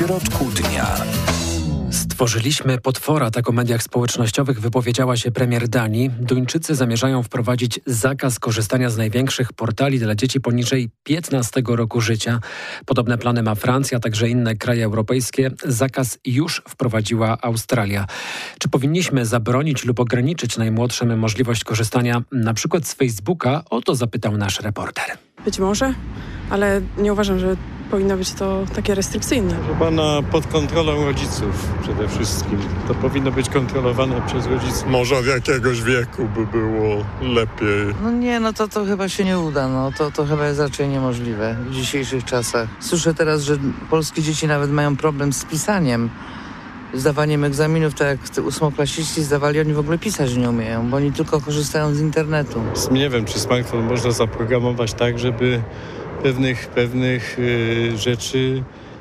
środku dnia. Stworzyliśmy potwora, tak o mediach społecznościowych wypowiedziała się premier Danii. Duńczycy zamierzają wprowadzić zakaz korzystania z największych portali dla dzieci poniżej 15 roku życia. Podobne plany ma Francja, a także inne kraje europejskie. Zakaz już wprowadziła Australia. Czy powinniśmy zabronić lub ograniczyć najmłodszym możliwość korzystania na przykład z Facebooka? O to zapytał nasz reporter. Być może, ale nie uważam, że powinno być to takie restrykcyjne. Chyba pod kontrolą rodziców przede wszystkim. To powinno być kontrolowane przez rodziców. Może od jakiegoś wieku by było lepiej. To chyba się nie uda. To chyba jest raczej niemożliwe w dzisiejszych czasach. Słyszę teraz, że polskie dzieci nawet mają problem z pisaniem. Zdawaniem egzaminów, tak jak ósmoklasiści zdawali, oni w ogóle pisać nie umieją, bo oni tylko korzystają z internetu. Nie wiem, czy smartfon można zaprogramować tak, żeby pewnych rzeczy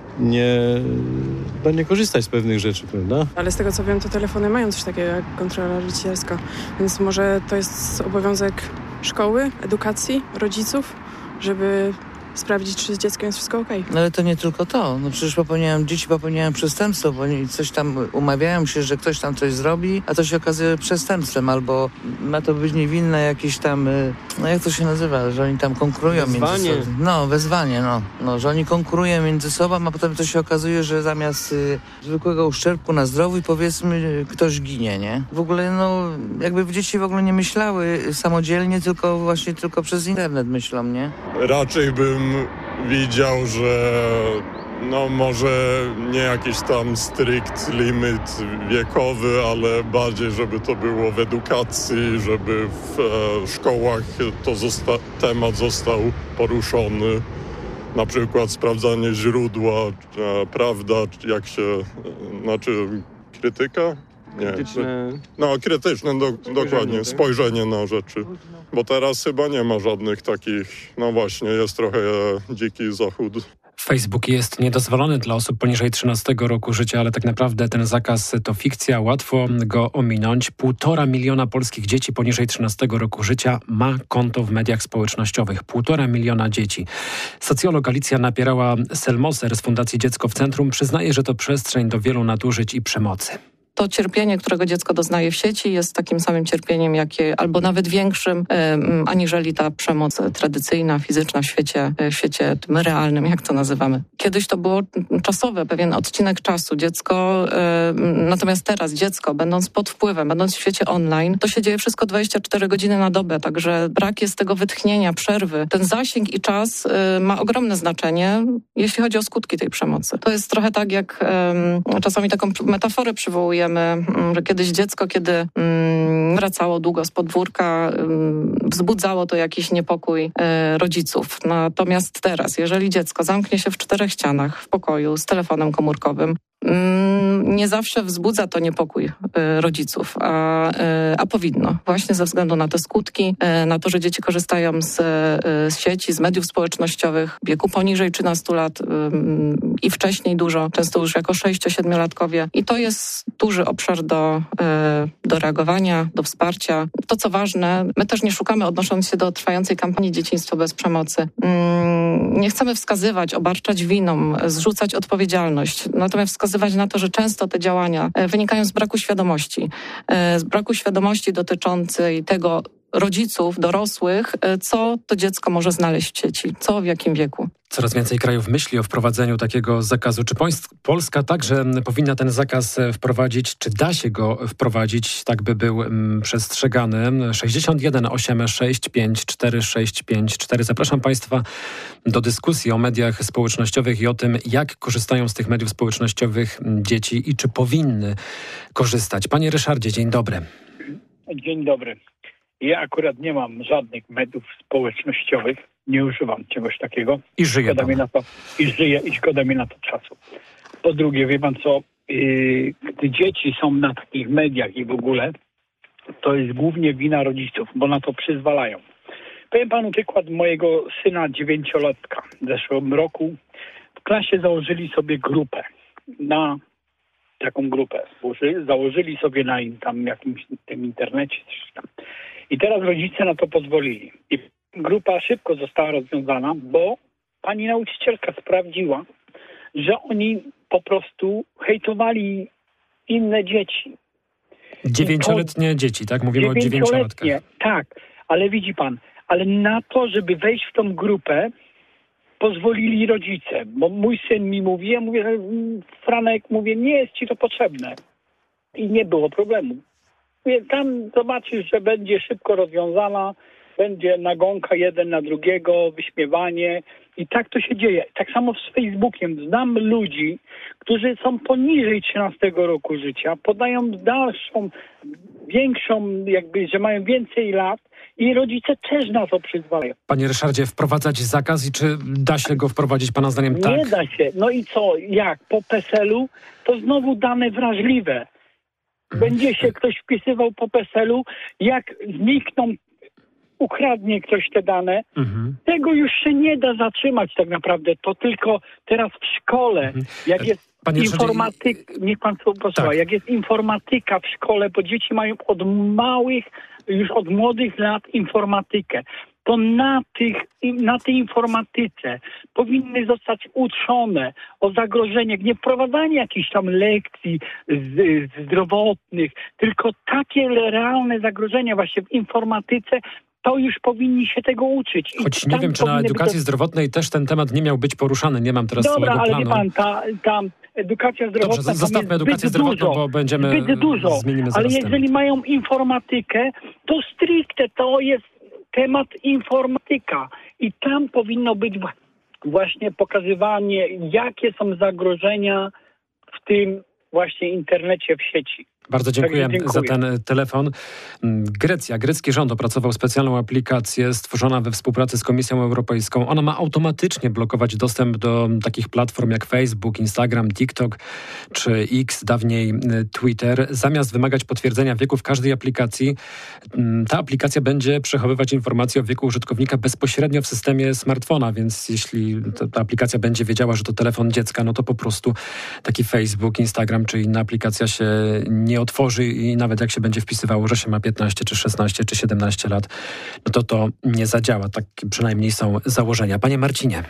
nie korzystać z pewnych rzeczy, prawda? Ale z tego co wiem, to telefony mają coś takiego jak kontrola rodzicielska, więc może to jest obowiązek szkoły, edukacji, rodziców, żeby sprawdzić, czy z dzieckiem jest wszystko okej. Ale to nie tylko to. Przecież dzieci popełniają przestępstwo, bo oni coś tam umawiają się, że ktoś tam coś zrobi, a to się okazuje przestępstwem, albo ma to być niewinne jakieś tam, jak to się nazywa, że oni tam konkurują między sobą. Wezwanie, że oni konkurują między sobą, a potem to się okazuje, że zamiast zwykłego uszczerbku na zdrowiu, powiedzmy, ktoś ginie, nie? W ogóle, jakby dzieci w ogóle nie myślały samodzielnie, tylko przez internet myślą, nie? Raczej bym widział, że może nie jakiś tam strict limit wiekowy, ale bardziej, żeby to było w edukacji, żeby w szkołach temat został poruszony. Na przykład sprawdzanie źródła, prawda, krytyka? Krytyczne. Krytyczne, dokładnie, spojrzenie na rzeczy. Bo teraz chyba nie ma żadnych takich, jest trochę dziki zachód. Facebook jest niedozwolony dla osób poniżej 13 roku życia, ale tak naprawdę ten zakaz to fikcja, łatwo go ominąć. 1,5 miliona polskich dzieci poniżej 13 roku życia ma konto w mediach społecznościowych. 1,5 miliona dzieci. Socjolog Alicja Napierała-Selmoser z Fundacji Dziecko w Centrum przyznaje, że to przestrzeń do wielu nadużyć i przemocy. To cierpienie, którego dziecko doznaje w sieci, jest takim samym cierpieniem, albo nawet większym, aniżeli ta przemoc tradycyjna, fizyczna w świecie tym realnym, jak to nazywamy. Kiedyś to było czasowe, pewien odcinek czasu. Natomiast teraz dziecko, będąc pod wpływem, będąc w świecie online, to się dzieje wszystko 24 godziny na dobę, także brak jest tego wytchnienia, przerwy. Ten zasięg i czas ma ogromne znaczenie, jeśli chodzi o skutki tej przemocy. To jest trochę tak, jak czasami taką metaforę przywołujemy, że kiedyś dziecko, kiedy wracało długo z podwórka, wzbudzało to jakiś niepokój rodziców. Natomiast teraz, jeżeli dziecko zamknie się w 4 ścianach w pokoju z telefonem komórkowym, nie zawsze wzbudza to niepokój rodziców, a powinno. Właśnie ze względu na te skutki, na to, że dzieci korzystają z sieci, z mediów społecznościowych w wieku poniżej 13 lat i wcześniej dużo, często już jako 6-7-latkowie. I to jest duży obszar do reagowania, do wsparcia. To, co ważne, my też nie szukamy, odnosząc się do trwającej kampanii Dzieciństwo bez przemocy. Nie chcemy wskazywać, obarczać winą, zrzucać odpowiedzialność. Natomiast wskazywać na to, że często te działania wynikają z braku świadomości dotyczącej tego rodziców, dorosłych, co to dziecko może znaleźć w sieci, co w jakim wieku. Coraz więcej krajów myśli o wprowadzeniu takiego zakazu. Czy Polska także powinna ten zakaz wprowadzić? Czy da się go wprowadzić, tak by był przestrzegany? 61 865 4654. Zapraszam Państwa do dyskusji o mediach społecznościowych i o tym, jak korzystają z tych mediów społecznościowych dzieci i czy powinny korzystać. Panie Ryszardzie, dzień dobry. Dzień dobry. Ja akurat nie mam żadnych mediów społecznościowych, nie używam czegoś takiego. I żyję szkoda mi na to. I żyję i szkoda mi na to czasu. Po drugie, wie pan co, gdy dzieci są na takich mediach i w ogóle, to jest głównie wina rodziców, bo na to przyzwalają. Powiem panu przykład mojego syna 9-latka. W zeszłym roku w klasie założyli sobie grupę. Założyli sobie na jakimś tym internecie coś tam. I teraz rodzice na to pozwolili. I grupa szybko została rozwiązana, bo pani nauczycielka sprawdziła, że oni po prostu hejtowali inne dzieci. 9-letnie dzieci, tak? Mówimy o 9-latkach. Tak, ale widzi pan, ale na to, żeby wejść w tą grupę, pozwolili rodzice. Bo mój syn mi mówi, ja mówię, Franek, mówię, nie jest ci to potrzebne. I nie było problemu. Mówię, tam zobaczysz, że będzie szybko rozwiązana, będzie nagonka jeden na drugiego, wyśmiewanie i tak to się dzieje. Tak samo z Facebookiem. Znam ludzi, którzy są poniżej 13 roku życia, podają dalszą, większą, jakby, że mają więcej lat i rodzice też na to przyzwalają. Panie Ryszardzie, wprowadzać zakaz i czy da się go wprowadzić pana zdaniem tak? Nie da się. No i co? Jak? Po PESEL-u to znowu dane wrażliwe. Będzie się ktoś wpisywał po PESEL-u, jak znikną, ukradnie ktoś te dane, tego już się nie da zatrzymać tak naprawdę. To tylko teraz w szkole, jak jest informatyka, niech pan posłucha, tak. Jak jest informatyka w szkole, bo dzieci mają już od młodych lat informatykę, to na tej informatyce powinny zostać uczone o zagrożeniach, nie wprowadzanie jakichś tam lekcji zdrowotnych, tylko takie realne zagrożenia właśnie w informatyce, to już powinni się tego uczyć. Choć nie wiem, czy na edukacji zdrowotnej też ten temat nie miał być poruszany. Nie mam teraz całego planu. Dobra, ale wie pan, ta edukacja zdrowotna... Dobrze, zostawmy edukację zdrowotną, bo będziemy... Zbyt dużo, ale jeżeli mają informatykę, to stricte to jest temat informatyka. I tam powinno być właśnie pokazywanie, jakie są zagrożenia w tym właśnie internecie, w sieci. Bardzo dziękuję za ten telefon. Grecja, grecki rząd opracował specjalną aplikację stworzona we współpracy z Komisją Europejską. Ona ma automatycznie blokować dostęp do takich platform jak Facebook, Instagram, TikTok czy X, dawniej Twitter. Zamiast wymagać potwierdzenia wieku w każdej aplikacji, ta aplikacja będzie przechowywać informacje o wieku użytkownika bezpośrednio w systemie smartfona, więc jeśli ta aplikacja będzie wiedziała, że to telefon dziecka, no to po prostu taki Facebook, Instagram czy inna aplikacja się nie otworzy i nawet jak się będzie wpisywało, że się ma 15, czy 16, czy 17 lat, no to nie zadziała. Tak przynajmniej są założenia. Panie Marcinie.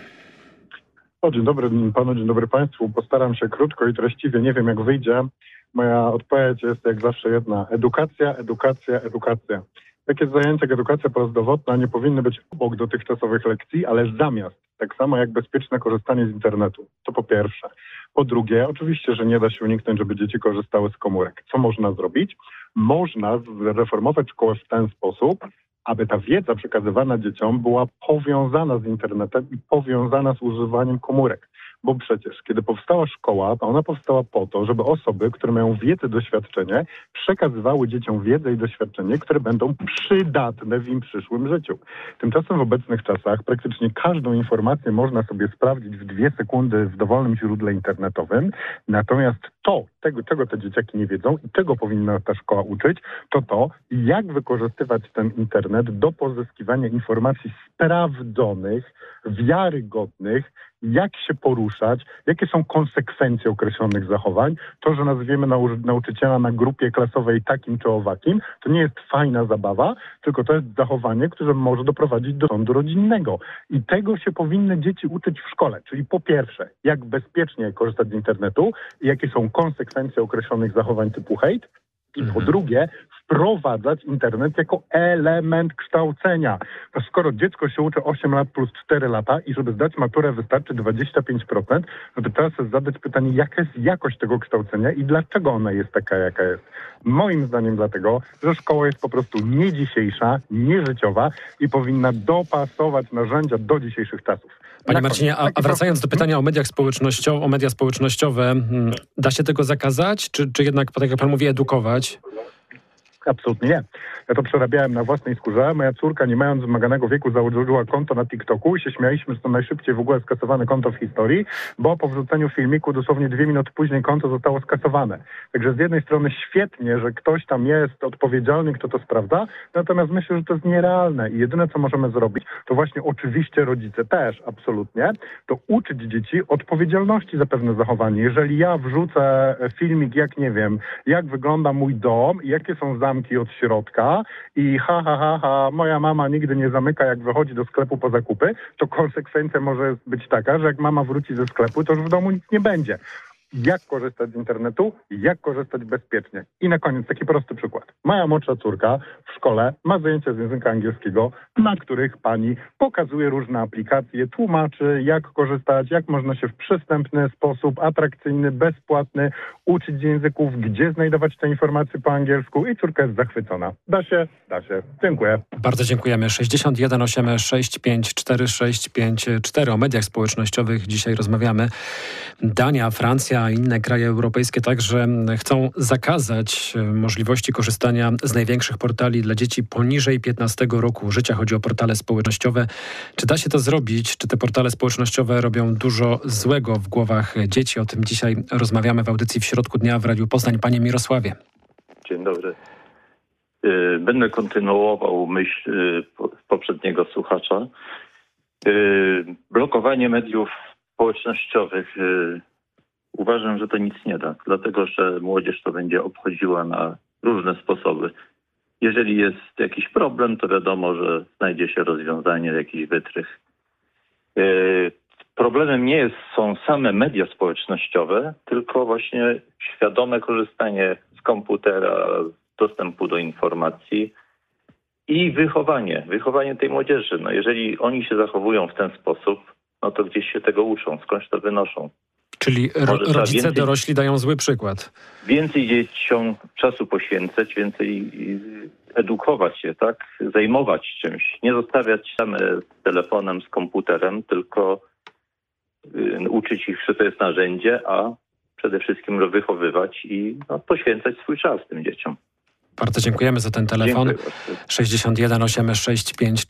Dzień dobry panu, dzień dobry państwu. Postaram się krótko i treściwie. Nie wiem, jak wyjdzie. Moja odpowiedź jest jak zawsze jedna. Edukacja, edukacja, edukacja. Takie zajęcia jak edukacja prozdrowotna nie powinny być obok dotychczasowych lekcji, ale zamiast. Tak samo jak bezpieczne korzystanie z internetu. To po pierwsze. Po drugie, oczywiście, że nie da się uniknąć, żeby dzieci korzystały z komórek. Co można zrobić? Można zreformować szkołę w ten sposób, aby ta wiedza przekazywana dzieciom była powiązana z internetem i powiązana z używaniem komórek. Bo przecież, kiedy powstała szkoła, to ona powstała po to, żeby osoby, które mają wiedzę, doświadczenie, przekazywały dzieciom wiedzę i doświadczenie, które będą przydatne w im przyszłym życiu. Tymczasem w obecnych czasach praktycznie każdą informację można sobie sprawdzić w 2 sekundy w dowolnym źródle internetowym. Natomiast czego te dzieciaki nie wiedzą i czego powinna ta szkoła uczyć, to jak wykorzystywać ten internet do pozyskiwania informacji sprawdzonych, wiarygodnych, jak się poruszać, jakie są konsekwencje określonych zachowań. To, że nazwiemy nauczyciela na grupie klasowej takim czy owakim, to nie jest fajna zabawa, tylko to jest zachowanie, które może doprowadzić do sądu rodzinnego. I tego się powinny dzieci uczyć w szkole. Czyli po pierwsze, jak bezpiecznie korzystać z internetu i jakie są konsekwencje określonych zachowań typu hejt. I po drugie, wprowadzać internet jako element kształcenia. To skoro dziecko się uczy 8 lat plus 4 lata i żeby zdać maturę wystarczy 25%, no to trzeba sobie zadać pytanie, jaka jest jakość tego kształcenia i dlaczego ona jest taka, jaka jest. Moim zdaniem dlatego, że szkoła jest po prostu nie dzisiejsza, nie życiowa i powinna dopasować narzędzia do dzisiejszych czasów. Panie Marcinie, a wracając do pytania o media społecznościowe, da się tego zakazać, czy jednak, tak jak pan mówi, edukować? Absolutnie nie. Ja to przerabiałem na własnej skórze. Moja córka, nie mając wymaganego wieku, założyła konto na TikToku i się śmialiśmy, że to najszybciej w ogóle skasowane konto w historii, bo po wrzuceniu filmiku dosłownie 2 minuty później konto zostało skasowane. Także z jednej strony świetnie, że ktoś tam jest odpowiedzialny, kto to sprawdza, natomiast myślę, że to jest nierealne i jedyne, co możemy zrobić, to właśnie oczywiście rodzice też, absolutnie, to uczyć dzieci odpowiedzialności za pewne zachowanie. Jeżeli ja wrzucę filmik, jak nie wiem, jak wygląda mój dom i jakie są zamki od środka i moja mama nigdy nie zamyka, jak wychodzi do sklepu po zakupy, to konsekwencja może być taka, że jak mama wróci ze sklepu, to już w domu nic nie będzie. jak korzystać z internetu, jak korzystać bezpiecznie. I na koniec taki prosty przykład. Moja młodsza córka w szkole ma zajęcia z języka angielskiego, na których pani pokazuje różne aplikacje, tłumaczy, jak korzystać, jak można się w przystępny sposób, atrakcyjny, bezpłatny uczyć języków, gdzie znajdować te informacje po angielsku i córka jest zachwycona. Da się. Dziękuję. Bardzo dziękujemy. 61 865 4654. O mediach społecznościowych dzisiaj rozmawiamy. Dania, Francja i inne kraje europejskie także chcą zakazać możliwości korzystania z największych portali dla dzieci poniżej 15 roku życia. Chodzi o portale społecznościowe. Czy da się to zrobić? Czy te portale społecznościowe robią dużo złego w głowach dzieci? O tym dzisiaj rozmawiamy w audycji W środku dnia w Radiu Poznań. Panie Mirosławie. Dzień dobry. Będę kontynuował myśl poprzedniego słuchacza. Blokowanie mediów społecznościowych uważam, że to nic nie da, dlatego że młodzież to będzie obchodziła na różne sposoby. Jeżeli jest jakiś problem, to wiadomo, że znajdzie się rozwiązanie, jakiś wytrych. Problemem nie są same media społecznościowe, tylko właśnie świadome korzystanie z komputera, dostępu do informacji i wychowanie tej młodzieży. No jeżeli oni się zachowują w ten sposób, no to gdzieś się tego uczą, skądś to wynoszą. Czyli rodzice dorośli dają zły przykład. Więcej dzieciom czasu poświęcać, więcej edukować się, tak? Zajmować czymś. Nie zostawiać same z telefonem, z komputerem, tylko uczyć ich, że to jest narzędzie, a przede wszystkim wychowywać i poświęcać swój czas tym dzieciom. Bardzo dziękujemy za ten telefon. 61 865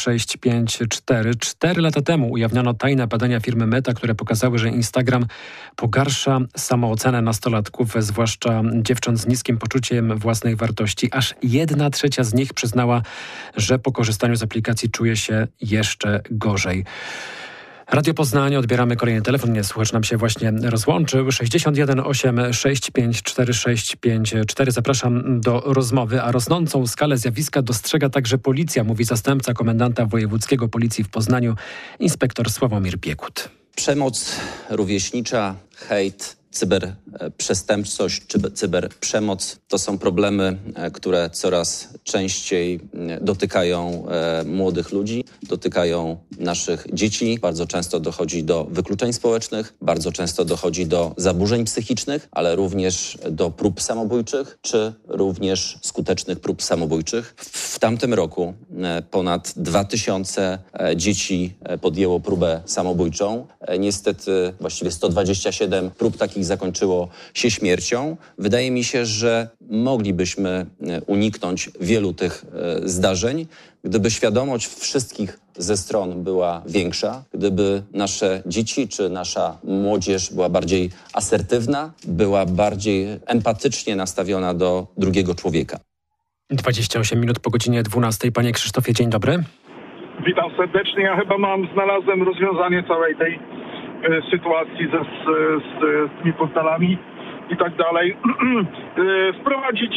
4654. 4 lata temu ujawniono tajne badania firmy Meta, które pokazały, że Instagram pogarsza samoocenę nastolatków, zwłaszcza dziewcząt z niskim poczuciem własnej wartości. Aż 1/3 z nich przyznała, że po korzystaniu z aplikacji czuje się jeszcze gorzej. Radio Poznań, odbieramy kolejny telefon. Nie, słuchacz nam się właśnie rozłączył. 61 865 4654. Zapraszam do rozmowy, a rosnącą skalę zjawiska dostrzega także policja, mówi zastępca komendanta wojewódzkiego policji w Poznaniu, inspektor Sławomir Piekut. Przemoc rówieśnicza, hejt, cyberprzestępczość czy cyberprzemoc to są problemy, które coraz częściej dotykają młodych ludzi, dotykają naszych dzieci. Bardzo często dochodzi do wykluczeń społecznych, bardzo często dochodzi do zaburzeń psychicznych, ale również do prób samobójczych, czy również skutecznych prób samobójczych. W tamtym roku ponad 2000 dzieci podjęło próbę samobójczą. Niestety właściwie 127 prób takich zakończyło się śmiercią. Wydaje mi się, że moglibyśmy uniknąć wielu tych zdarzeń, gdyby świadomość wszystkich ze stron była większa, gdyby nasze dzieci czy nasza młodzież była bardziej asertywna, była bardziej empatycznie nastawiona do drugiego człowieka. 28 minut po godzinie 12. Panie Krzysztofie, dzień dobry. Witam serdecznie. Ja chyba znalazłem rozwiązanie całej tej sytuacji z tymi portalami i tak dalej. Wprowadzić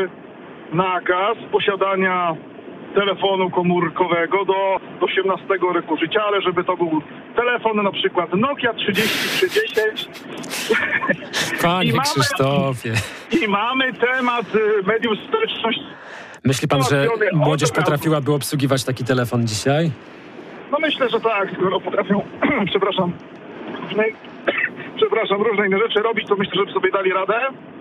nakaz posiadania telefonu komórkowego do 18 roku życia, ale żeby to był telefon na przykład Nokia 3310. Panie Krzysztofie. I mamy temat mediów społecznościowych. Myśli pan, że młodzież potrafiłaby obsługiwać taki telefon dzisiaj? No myślę, że tak, skoro potrafią, różne inne rzeczy robić, to myślę, że sobie dali radę.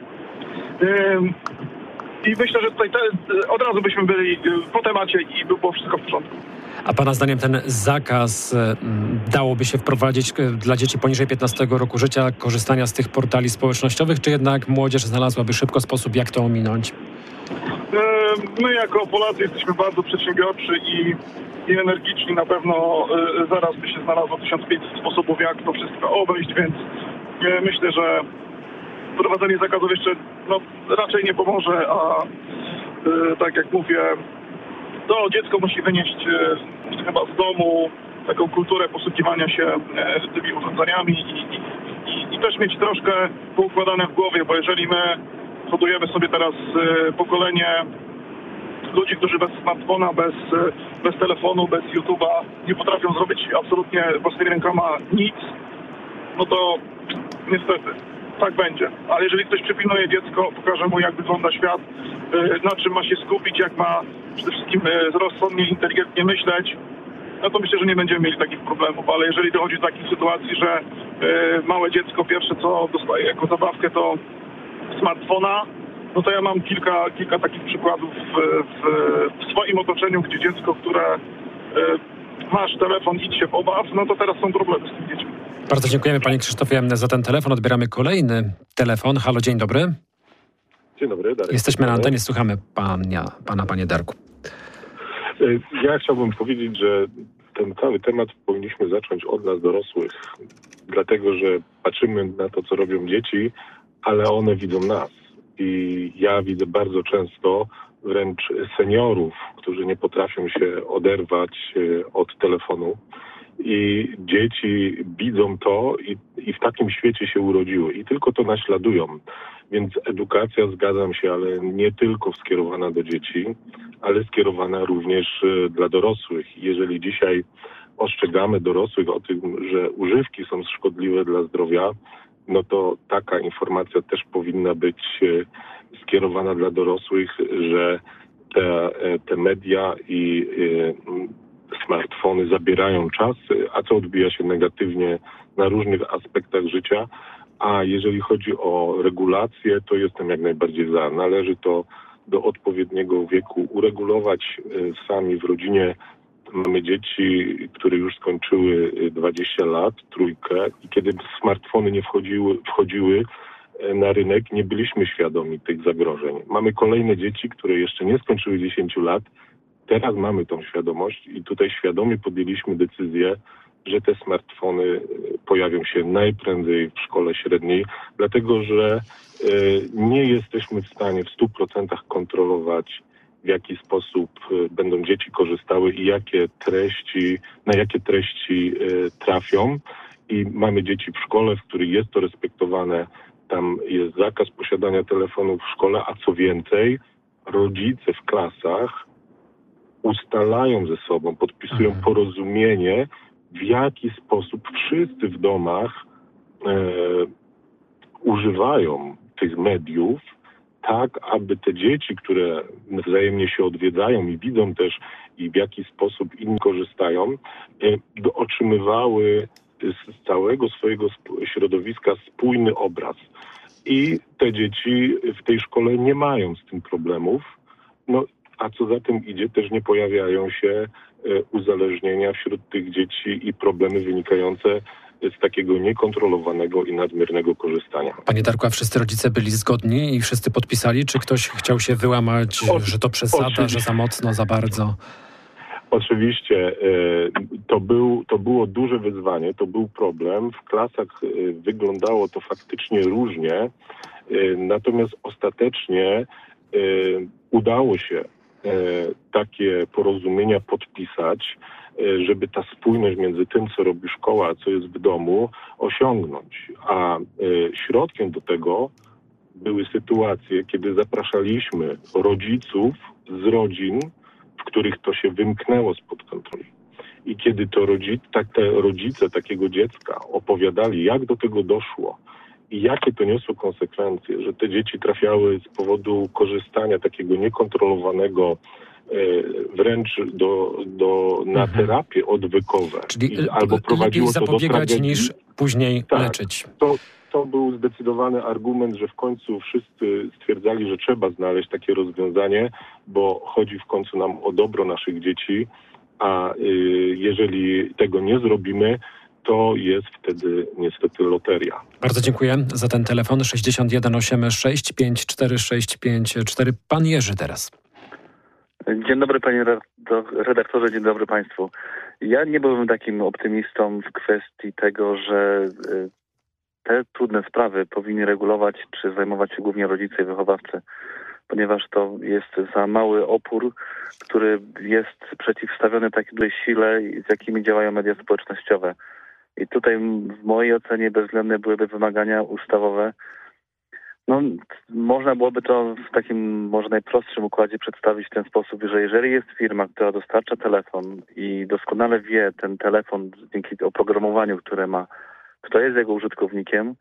I myślę, że tutaj od razu byśmy byli po temacie i było wszystko w porządku. A pana zdaniem ten zakaz dałoby się wprowadzić dla dzieci poniżej 15 roku życia, korzystania z tych portali społecznościowych, czy jednak młodzież znalazłaby szybko sposób, jak to ominąć? My jako Polacy jesteśmy bardzo przedsiębiorczy i energiczni. Na pewno zaraz by się znalazło 1500 sposobów, jak to wszystko obejść, więc myślę, że wprowadzenie zakazów jeszcze raczej nie pomoże, a tak jak mówię, to dziecko musi wynieść chyba z domu taką kulturę posługiwania się tymi urządzeniami i też mieć troszkę poukładane w głowie, bo jeżeli my hodujemy sobie teraz pokolenie ludzi, którzy bez smartfona, bez telefonu, bez YouTube'a nie potrafią zrobić absolutnie własnymi rękoma nic, no to niestety tak będzie. Ale jeżeli ktoś przypilnuje dziecko, pokaże mu, jak wygląda świat, na czym ma się skupić, jak ma przede wszystkim rozsądnie, inteligentnie myśleć, no to myślę, że nie będziemy mieli takich problemów. Ale jeżeli dochodzi do takiej sytuacji, że małe dziecko pierwsze co dostaje jako zabawkę to smartfona, no to ja mam kilka takich przykładów w swoim otoczeniu, gdzie dziecko, które masz telefon, idź się pobaw, no to teraz są problemy z tym dziećmi. Bardzo dziękujemy panie Krzysztofie za ten telefon. Odbieramy kolejny telefon. Halo, dzień dobry. Dzień dobry, Darek. Jesteśmy na antenie, słuchamy pana, panie Darku. Ja chciałbym powiedzieć, że ten cały temat powinniśmy zacząć od nas dorosłych, dlatego że patrzymy na to, co robią dzieci, ale one widzą nas. I ja widzę bardzo często wręcz seniorów, którzy nie potrafią się oderwać od telefonu. I dzieci widzą to i w takim świecie się urodziły i tylko to naśladują. Więc edukacja, zgadzam się, ale nie tylko skierowana do dzieci, ale skierowana również dla dorosłych. Jeżeli dzisiaj ostrzegamy dorosłych o tym, że używki są szkodliwe dla zdrowia, no to taka informacja też powinna być skierowana dla dorosłych, że te media i smartfony zabierają czas, a co odbija się negatywnie na różnych aspektach życia. A jeżeli chodzi o regulację, to jestem jak najbardziej za. Należy to do odpowiedniego wieku uregulować. Sami w rodzinie mamy dzieci, które już skończyły 20 lat, trójkę, i kiedy smartfony nie wchodziły na rynek, nie byliśmy świadomi tych zagrożeń. Mamy kolejne dzieci, które jeszcze nie skończyły 10 lat. Teraz mamy tą świadomość i tutaj świadomie podjęliśmy decyzję, że te smartfony pojawią się najprędzej w szkole średniej, dlatego że nie jesteśmy w stanie w 100% kontrolować, w jaki sposób będą dzieci korzystały i na jakie treści trafią. I mamy dzieci w szkole, w których jest to respektowane. Tam jest zakaz posiadania telefonów w szkole, a co więcej, rodzice w klasach ustalają ze sobą, podpisują porozumienie, w jaki sposób wszyscy w domach używają tych mediów, tak aby te dzieci, które wzajemnie się odwiedzają i widzą też, i w jaki sposób inni korzystają, otrzymywały z całego swojego środowiska spójny obraz. I te dzieci w tej szkole nie mają z tym problemów. No, a co za tym idzie, też nie pojawiają się uzależnienia wśród tych dzieci i problemy wynikające z takiego niekontrolowanego i nadmiernego korzystania. Panie Darku, a wszyscy rodzice byli zgodni i wszyscy podpisali? Czy ktoś chciał się wyłamać, że to przesada, że za mocno, za bardzo? Oczywiście. To było duże wyzwanie, to był problem. W klasach wyglądało to faktycznie różnie, natomiast ostatecznie udało się takie porozumienia podpisać, żeby ta spójność między tym, co robi szkoła, a co jest w domu, osiągnąć. A środkiem do tego były sytuacje, kiedy zapraszaliśmy rodziców z rodzin, w których to się wymknęło spod kontroli. I kiedy to rodzice takiego dziecka opowiadali, jak do tego doszło i jakie to niosło konsekwencje, że te dzieci trafiały z powodu korzystania takiego niekontrolowanego wręcz na terapie odwykowe. Czyli albo prowadziło to do zapobiegać niż później leczyć. To był zdecydowany argument, że w końcu wszyscy stwierdzali, że trzeba znaleźć takie rozwiązanie, bo chodzi w końcu nam o dobro naszych dzieci, a jeżeli tego nie zrobimy, to jest wtedy niestety loteria. Bardzo dziękuję za ten telefon. 61 86 546 54. Pan Jerzy teraz. Dzień dobry panie redaktorze, dzień dobry państwu. Ja nie byłbym takim optymistą w kwestii tego, że te trudne sprawy powinni regulować czy zajmować się głównie rodzice i wychowawcy, ponieważ to jest za mały opór, który jest przeciwstawiony takiej dużej sile, z jakimi działają media społecznościowe. I tutaj w mojej ocenie bezwzględne byłyby wymagania ustawowe. No, można byłoby to w takim może najprostszym układzie przedstawić w ten sposób, że jeżeli jest firma, która dostarcza telefon i doskonale wie ten telefon dzięki oprogramowaniu, które ma, kto jest jego użytkownikiem,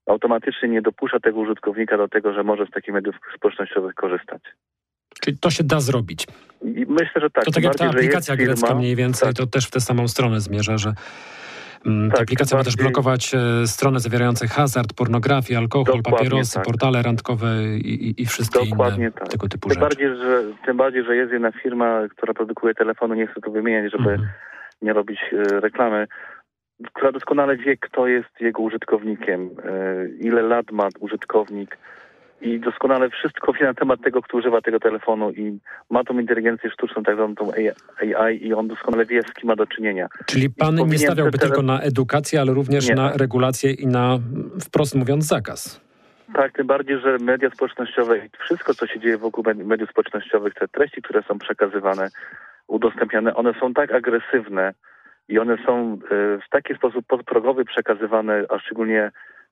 automatycznie nie dopuszcza tego użytkownika do tego, że może z takich mediów społecznościowych korzystać. Czyli to się da zrobić. I myślę, że tak. To tak jak ta aplikacja grecka mniej więcej, tak. to też w tę samą stronę zmierza, że ta Tak, aplikacja ma też blokować strony zawierające hazard, pornografię, alkohol, papierosy, tak. portale randkowe i wszystkie inne tego typu rzeczy. Tym bardziej, że jest jedna firma, która produkuje telefony, nie chcę tu wymieniać, żeby nie robić reklamy, która doskonale wie, kto jest jego użytkownikiem, ile lat ma użytkownik i doskonale wszystko wie na temat tego, kto używa tego telefonu i ma tą inteligencję sztuczną, tak zwaną tą AI i on doskonale wie, z kim ma do czynienia. Czyli pan nie stawiałby tylko na edukację, ale również na regulację i na, wprost mówiąc, zakaz. Tak, tym bardziej, że media społecznościowe i wszystko, co się dzieje wokół mediów społecznościowych, te treści, które są przekazywane, udostępniane, one są tak agresywne i one są w taki sposób podprogowy przekazywane, a szczególnie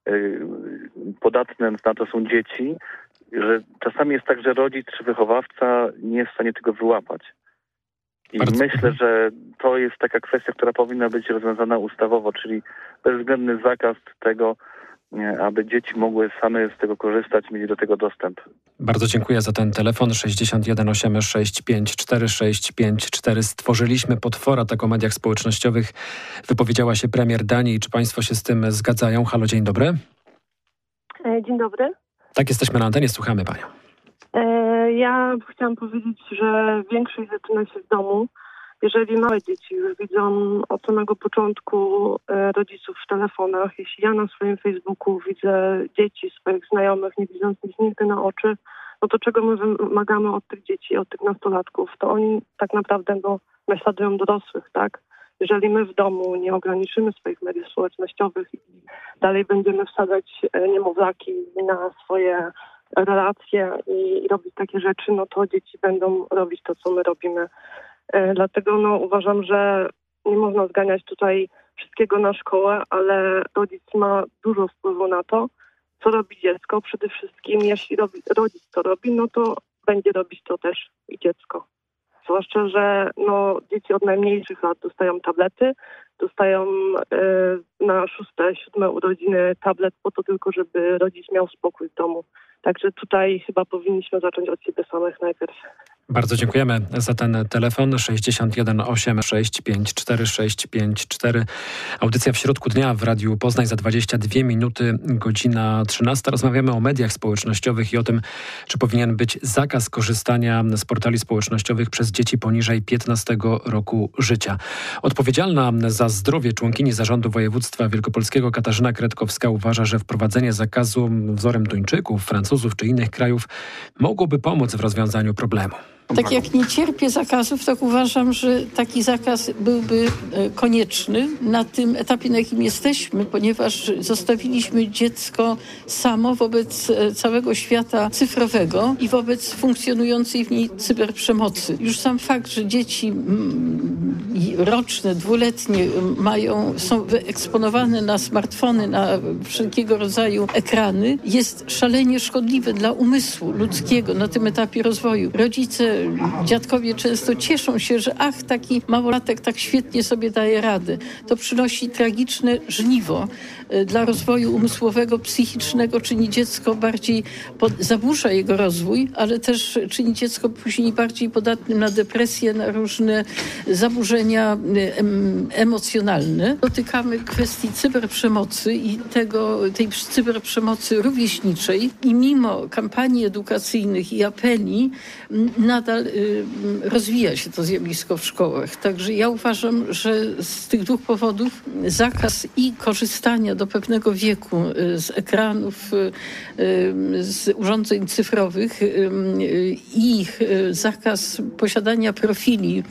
podatne na to są dzieci, że czasami jest tak, że rodzic czy wychowawca nie jest w stanie tego wyłapać. I myślę, że to jest taka kwestia, która powinna być rozwiązana ustawowo, czyli bezwzględny zakaz tego, aby dzieci mogły same z tego korzystać, mieli do tego dostęp. Bardzo dziękuję za ten telefon 61 865 4654. Stworzyliśmy potwora tak o mediach społecznościowych. Wypowiedziała się premier Danii. Czy państwo się z tym zgadzają? Halo, dzień dobry. Dzień dobry. Tak, jesteśmy na antenie, słuchamy panią. Ja chciałam powiedzieć, że większość zaczyna się w domu. Jeżeli małe dzieci już widzą od samego początku rodziców w telefonach, jeśli ja na swoim Facebooku widzę dzieci swoich znajomych, nie widząc ich nigdy na oczy, no to czego my wymagamy od tych dzieci, od tych nastolatków? To oni tak naprawdę naśladują dorosłych, tak? Jeżeli my w domu nie ograniczymy swoich mediów społecznościowych i dalej będziemy wsadzać niemowlaki na swoje relacje i robić takie rzeczy, no to dzieci będą robić to, co my robimy. Dlatego uważam, że nie można zganiać tutaj wszystkiego na szkołę, ale rodzic ma dużo wpływu na to, co robi dziecko. Przede wszystkim jeśli rodzic to robi, no to będzie robić to też i dziecko. Zwłaszcza, że dzieci od najmniejszych lat dostają tablety, dostają na 6-7 urodziny tablet po to tylko, żeby rodzic miał spokój w domu. Także tutaj chyba powinniśmy zacząć od siebie samych najpierw. Bardzo dziękujemy za ten telefon 61 865 4654. Audycja w środku dnia w Radiu Poznań za 22 minuty, godzina 13. Rozmawiamy o mediach społecznościowych i o tym, czy powinien być zakaz korzystania z portali społecznościowych przez dzieci poniżej 15 roku życia. Odpowiedzialna za zdrowie członkini Zarządu Województwa Wielkopolskiego Katarzyna Kretkowska uważa, że wprowadzenie zakazu wzorem Duńczyków, Francuzów czy innych krajów mogłoby pomóc w rozwiązaniu problemu. Tak jak nie cierpię zakazów, tak uważam, że taki zakaz byłby konieczny na tym etapie, na jakim jesteśmy, ponieważ zostawiliśmy dziecko samo wobec całego świata cyfrowego i wobec funkcjonującej w niej cyberprzemocy. Już sam fakt, że dzieci roczne, dwuletnie są wyeksponowane na smartfony, na wszelkiego rodzaju ekrany, jest szalenie szkodliwy dla umysłu ludzkiego na tym etapie rozwoju. Rodzice, dziadkowie często cieszą się, że taki małolatek tak świetnie sobie daje radę. To przynosi tragiczne żniwo dla rozwoju umysłowego, psychicznego, czyni dziecko bardziej, zaburza jego rozwój, ale też czyni dziecko później bardziej podatnym na depresję, na różne zaburzenia emocjonalne. Dotykamy kwestii cyberprzemocy i tej cyberprzemocy rówieśniczej i mimo kampanii edukacyjnych i apeli nadal rozwija się to zjawisko w szkołach. Także ja uważam, że z tych dwóch powodów zakaz i korzystania do pewnego wieku z ekranów, z urządzeń cyfrowych i zakaz posiadania profili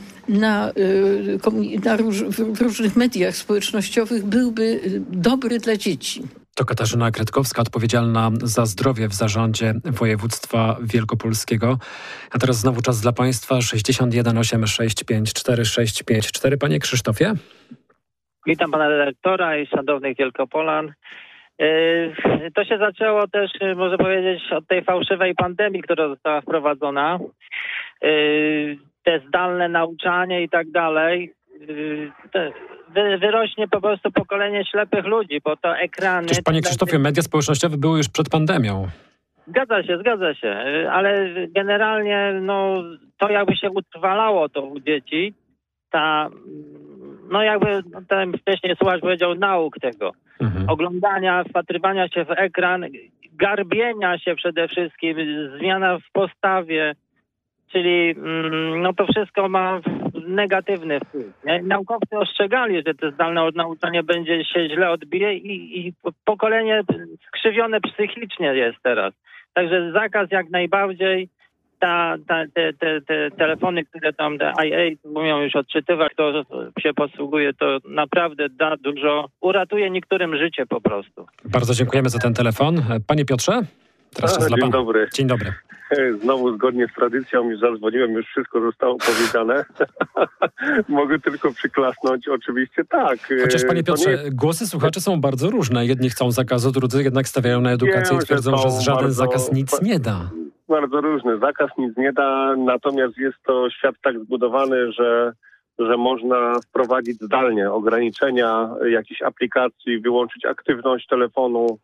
w różnych mediach społecznościowych byłby dobry dla dzieci. To Katarzyna Kretkowska, odpowiedzialna za zdrowie w Zarządzie Województwa Wielkopolskiego. A teraz znowu czas dla Państwa. 61 865 4654. Panie Krzysztofie. Witam pana redaktora i szanownych Wielkopolan. To się zaczęło też, można powiedzieć, od tej fałszywej pandemii, która została wprowadzona. Te zdalne nauczanie i tak dalej. wyrośnie po prostu pokolenie ślepych ludzi, bo to ekrany... Przecież, panie Krzysztofie, media społecznościowe były już przed pandemią. Zgadza się, ale generalnie to jakby się utrwalało to u dzieci, ten wcześniej słuchacz powiedział nauk tego, oglądania, wpatrywania się w ekran, garbienia się przede wszystkim, zmiana w postawie, czyli to wszystko ma negatywny wpływ. Naukowcy ostrzegali, że to zdalne nauczanie będzie się źle odbije i pokolenie skrzywione psychicznie jest teraz. Także zakaz jak najbardziej. Te telefony, które tam te IA umią już odczytywać, to się posługuje, to naprawdę uratuje niektórym życie po prostu. Bardzo dziękujemy za ten telefon. Panie Piotrze? Dzień dobry. Dzień dobry. Znowu zgodnie z tradycją już zadzwoniłem, już wszystko zostało powiedziane. Mogę tylko przyklasnąć, oczywiście tak. Chociaż panie Piotrze, głosy słuchaczy są bardzo różne. Jedni chcą zakazu, drudzy jednak stawiają na edukację i twierdzą, że żaden zakaz nic nie da. Bardzo różny. Zakaz nic nie da, natomiast jest to świat tak zbudowany, że można wprowadzić zdalnie ograniczenia jakichś aplikacji, wyłączyć aktywność telefonu.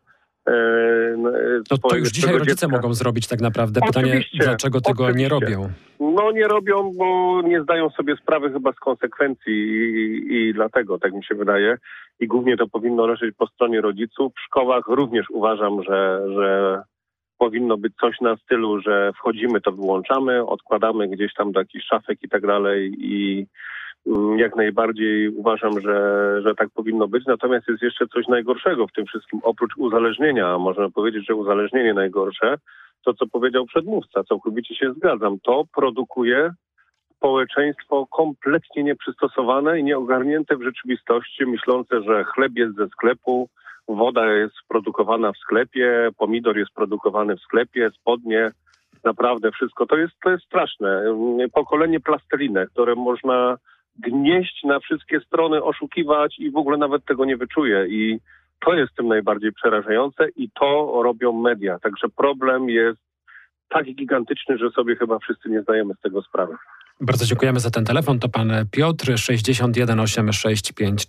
To już dzisiaj rodzice mogą zrobić tak naprawdę. Pytanie, dlaczego tego nie robią? Nie robią, bo nie zdają sobie sprawy chyba z konsekwencji i dlatego, tak mi się wydaje. I głównie to powinno leżeć po stronie rodziców. W szkołach również uważam, że powinno być coś na stylu, że wchodzimy, to wyłączamy, odkładamy gdzieś tam do jakichś szafek i tak dalej i jak najbardziej uważam, że tak powinno być. Natomiast jest jeszcze coś najgorszego w tym wszystkim. Oprócz uzależnienia, można powiedzieć, że uzależnienie najgorsze, to co powiedział przedmówca, całkowicie się zgadzam. To produkuje społeczeństwo kompletnie nieprzystosowane i nieogarnięte w rzeczywistości, myślące, że chleb jest ze sklepu, woda jest produkowana w sklepie, pomidor jest produkowany w sklepie, spodnie, naprawdę wszystko. To jest straszne. Pokolenie plastelinę, które można gnieść na wszystkie strony, oszukiwać i w ogóle nawet tego nie wyczuje. I to jest tym najbardziej przerażające i to robią media. Także problem jest tak gigantyczny, że sobie chyba wszyscy nie zdajemy z tego sprawy. Bardzo dziękujemy za ten telefon. To pan Piotr, 61 865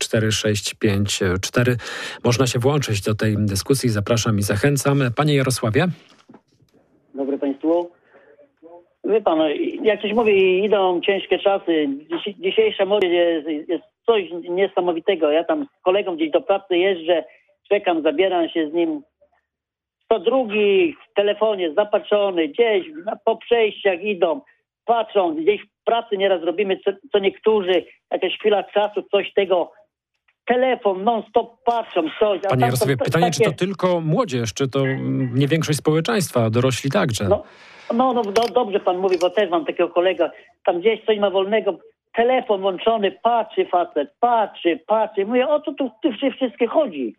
4654. Można się włączyć do tej dyskusji. Zapraszam i zachęcam. Panie Jarosławie. Dobry Państwu. Wie pan, jak ktoś mówi, idą ciężkie czasy. Dzisiejsza młodzież jest coś niesamowitego. Ja tam z kolegą gdzieś do pracy jeżdżę, czekam, zabieram się z nim. 102 w telefonie, zapatrzony, gdzieś po przejściach idą, patrzą, gdzieś w pracy nieraz robimy, co niektórzy, jakaś chwila czasu, coś tego, telefon, non-stop patrzą, coś. Panie Jarosławie, pytanie, czy to tylko młodzież, czy to nie większość społeczeństwa, dorośli także? Dobrze pan mówi, bo też mam takiego kolega, tam gdzieś coś ma wolnego, telefon włączony, patrzy facet, patrzy. Mówię, o co tu wszystkie chodzi?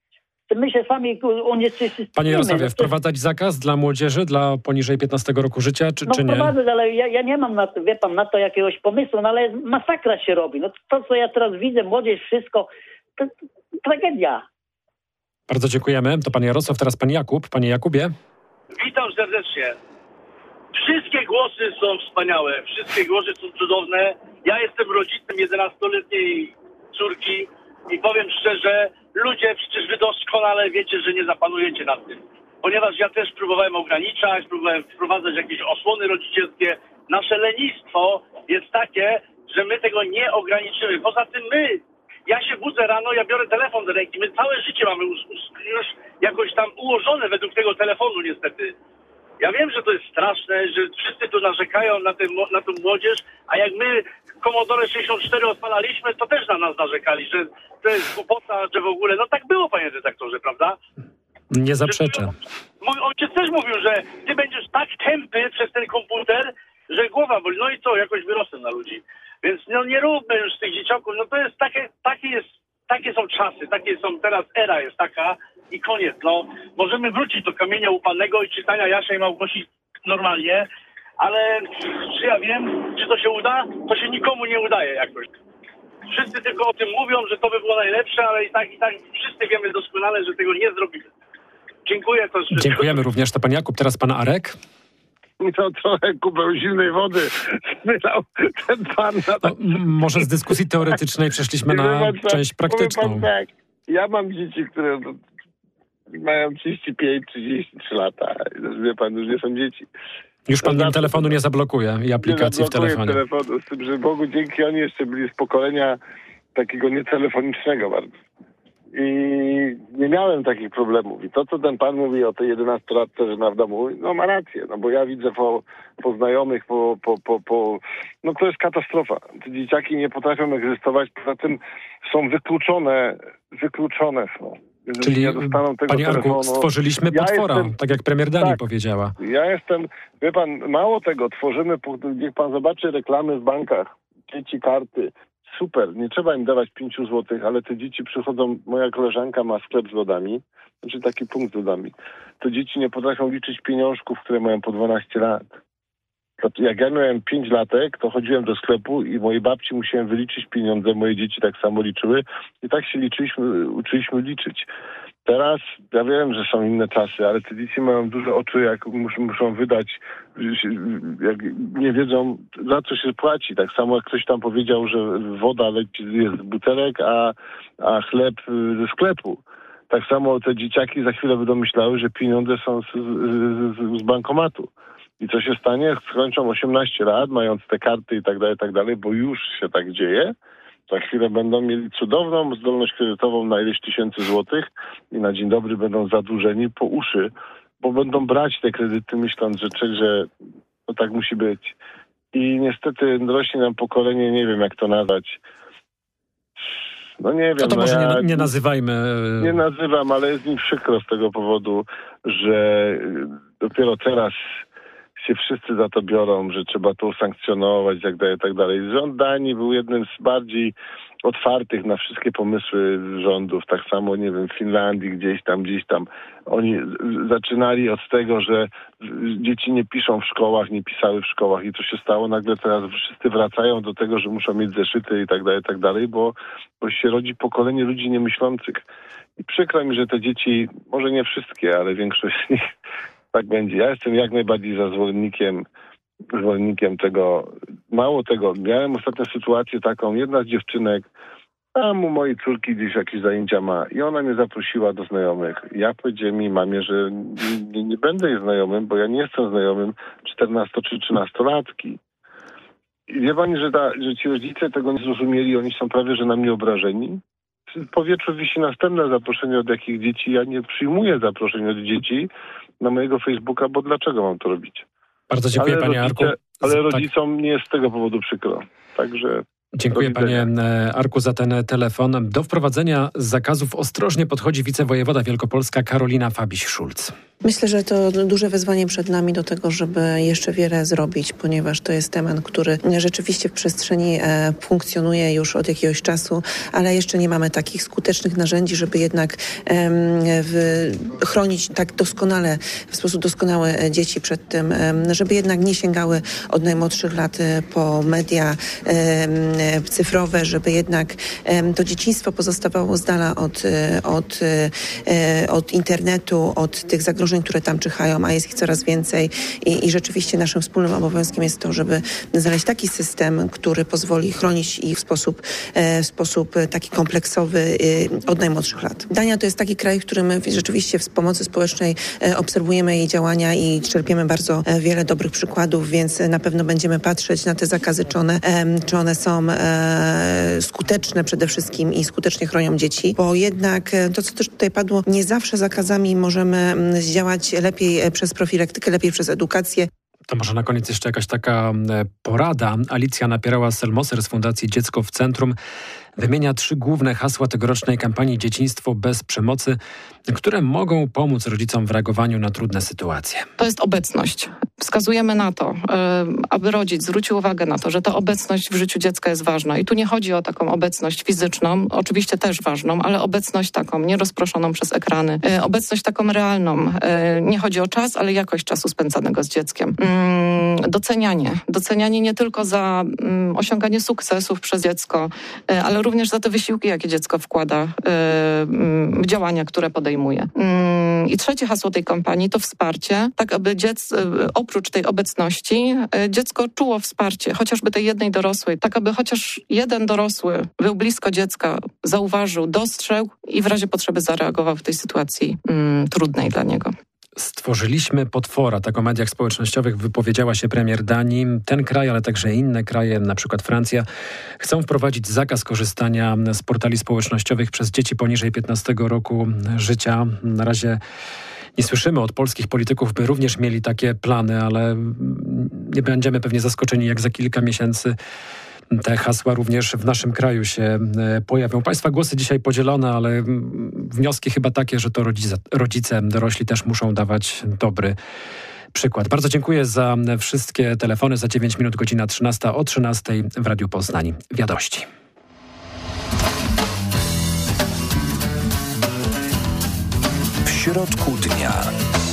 My się sami unieczyszczymy. Panie Jarosławie, wprowadzać zakaz dla młodzieży, dla poniżej 15 roku życia, czy nie? Wprowadzać, ale ja nie mam na to, wie pan, na to jakiegoś pomysłu, ale masakra się robi. To, co ja teraz widzę, młodzież, wszystko, to tragedia. Bardzo dziękujemy. To pan Jarosław, teraz pan Jakub. Panie Jakubie. Witam serdecznie. Wszystkie głosy są wspaniałe, wszystkie głosy są cudowne. Ja jestem rodzicem 11-letniej córki i powiem szczerze, ludzie, przecież wy doskonale wiecie, że nie zapanujecie nad tym. Ponieważ ja też próbowałem ograniczać, próbowałem wprowadzać jakieś osłony rodzicielskie. Nasze lenistwo jest takie, że my tego nie ograniczymy. Poza tym ja się budzę rano, ja biorę telefon do ręki. My całe życie mamy już jakoś tam ułożone według tego telefonu niestety. Ja wiem, że to jest straszne, że wszyscy tu narzekają na tę młodzież, a jak my Commodore 64 odpalaliśmy, to też na nas narzekali, że to jest głupota, że w ogóle, tak było, panie redaktorze, prawda? Nie zaprzeczę. Mój ojciec też mówił, że ty będziesz tak tępy przez ten komputer, że głowa boli. No i co, jakoś wyrosłem na ludzi. Więc nie róbmy już z tych dzieciaków, to jest takie są czasy, teraz era jest taka i koniec, Możemy wrócić do kamienia upanego i czytania Jasia i Małgosi normalnie, ale czy ja wiem, czy to się uda? To się nikomu nie udaje jakoś. Wszyscy tylko o tym mówią, że to by było najlepsze, ale i tak wszyscy wiemy doskonale, że tego nie zrobimy. Dziękuję. Dziękujemy również. To pan Jakub, teraz pan Arek. to trochę kubę zimnej wody wylał ten pan. Może z dyskusji teoretycznej przeszliśmy na część praktyczną. Tak, ja mam dzieci, które mają 35, 33 lata. Wie pan, już nie są dzieci. Już pan im telefonu nie zablokuje i aplikacji w telefonie. Telefonu, z tym, że Bogu dzięki oni jeszcze byli z pokolenia takiego nietelefonicznego bardzo. I nie miałem takich problemów. I to, co ten pan mówi o tej 11-latce, że ma w domu, no ma rację, no bo ja widzę po znajomych, no to jest katastrofa. Te dzieciaki nie potrafią egzystować, poza tym są wykluczone są. Jeżeli czyli, tego panie Arku, telefonu, stworzyliśmy potwora, tak jak premier Danii powiedziała. Ja jestem, wie pan, mało tego, tworzymy, niech pan zobaczy reklamy w bankach, dzieci karty, super, nie trzeba im dawać 5 złotych, ale te dzieci przychodzą, moja koleżanka ma sklep z lodami, znaczy taki punkt z lodami, to dzieci nie potrafią liczyć pieniążków, które mają po 12 lat. To jak ja miałem 5 latek, to chodziłem do sklepu i mojej babci musiałem wyliczyć pieniądze, moje dzieci tak samo liczyły i tak się uczyliśmy liczyć. Teraz ja wiem, że są inne czasy, ale te dzieci mają duże oczy, jak muszą wydać, jak nie wiedzą, za co się płaci. Tak samo jak ktoś tam powiedział, że woda jest z butelek, a chleb ze sklepu. Tak samo te dzieciaki za chwilę będą myślały, że pieniądze są z bankomatu. I co się stanie? Skończą 18 lat, mając te karty i tak dalej, bo już się tak dzieje. Za chwilę będą mieli cudowną zdolność kredytową na ileś tysięcy złotych i na dzień dobry będą zadłużeni po uszy, bo będą brać te kredyty myśląc, że to tak musi być. I niestety rośnie nam pokolenie, nie wiem jak to nazwać. No nie wiem. No to może nie nazywajmy. Nie nazywam, ale jest mi przykro z tego powodu, że dopiero teraz się wszyscy za to biorą, że trzeba to usankcjonować i tak dalej. Rząd Danii był jednym z bardziej otwartych na wszystkie pomysły rządów. Tak samo, nie wiem, w Finlandii gdzieś tam. Oni zaczynali od tego, że dzieci nie piszą w szkołach, nie pisały w szkołach i co się stało? Nagle teraz wszyscy wracają do tego, że muszą mieć zeszyty i tak dalej, bo się rodzi pokolenie ludzi niemyślących. I przykro mi, że te dzieci, może nie wszystkie, ale większość z nich tak będzie. Ja jestem jak najbardziej za zwolennikiem tego. Mało tego, miałem ostatnią sytuację taką, jedna z dziewczynek, tam u mojej córki gdzieś jakieś zajęcia ma i ona mnie zaprosiła do znajomych. Ja powiedziałem jej mamie, że nie będę jej znajomym, bo ja nie jestem znajomym 14 czy 13-latki. I wie pani, że ci rodzice tego nie zrozumieli, oni są prawie, że na mnie obrażeni. W powietrzu wisi następne zaproszenie od jakich dzieci. Ja nie przyjmuję zaproszeń od dzieci na mojego Facebooka, bo dlaczego mam to robić? Bardzo dziękuję, panie Arku. Ale rodzicom nie jest z tego powodu przykro. Także... Dziękuję, panie Arku, za ten telefon. Do wprowadzenia zakazów ostrożnie podchodzi wicewojewoda Wielkopolska Karolina Fabiś-Szulc. Myślę, że to duże wyzwanie przed nami do tego, żeby jeszcze wiele zrobić, ponieważ to jest temat, który rzeczywiście w przestrzeni funkcjonuje już od jakiegoś czasu, ale jeszcze nie mamy takich skutecznych narzędzi, żeby jednak chronić tak doskonale, w sposób doskonały dzieci przed tym, żeby jednak nie sięgały od najmłodszych lat po media cyfrowe, żeby jednak to dzieciństwo pozostawało z dala od internetu, od tych zagrożeń, które tam czyhają, a jest ich coraz więcej i rzeczywiście naszym wspólnym obowiązkiem jest to, żeby znaleźć taki system, który pozwoli chronić ich w sposób taki kompleksowy od najmłodszych lat. Dania to jest taki kraj, w którym rzeczywiście w pomocy społecznej obserwujemy jej działania i czerpiemy bardzo wiele dobrych przykładów, więc na pewno będziemy patrzeć na te zakazy, czy one są skuteczne przede wszystkim i skutecznie chronią dzieci, bo jednak to, co też tutaj padło, nie zawsze zakazami możemy zdziałać lepiej przez profilaktykę, lepiej przez edukację. To może na koniec jeszcze jakaś taka porada. Alicja Napierała-Selmoser z Fundacji Dziecko w Centrum wymienia 3 główne hasła tegorocznej kampanii Dzieciństwo bez przemocy, które mogą pomóc rodzicom w reagowaniu na trudne sytuacje. To jest obecność. Wskazujemy na to, aby rodzic zwrócił uwagę na to, że ta obecność w życiu dziecka jest ważna. I tu nie chodzi o taką obecność fizyczną, oczywiście też ważną, ale obecność taką, nierozproszoną przez ekrany. Obecność taką realną. Nie chodzi o czas, ale jakość czasu spędzanego z dzieckiem. Docenianie nie tylko za osiąganie sukcesów przez dziecko, ale również za te wysiłki, jakie dziecko wkłada w działania, które podejmuje. I trzecie hasło tej kampanii to wsparcie, tak aby oprócz tej obecności dziecko czuło wsparcie, chociażby tej jednej dorosłej, tak aby chociaż jeden dorosły był blisko dziecka, zauważył, dostrzegł i w razie potrzeby zareagował w tej sytuacji trudnej dla niego. Stworzyliśmy potwora, tak o mediach społecznościowych wypowiedziała się premier Danii. Ten kraj, ale także inne kraje, na przykład Francja, chcą wprowadzić zakaz korzystania z portali społecznościowych przez dzieci poniżej 15 roku życia. Na razie nie słyszymy od polskich polityków, by również mieli takie plany, ale nie będziemy pewnie zaskoczeni, jak za kilka miesięcy te hasła również w naszym kraju się pojawią. Państwa głosy dzisiaj podzielone, ale wnioski chyba takie, że to rodzice, dorośli też muszą dawać dobry przykład. Bardzo dziękuję za wszystkie telefony. Za 9 minut godzina 13. O 13 w Radiu Poznań Wiadości. W środku dnia.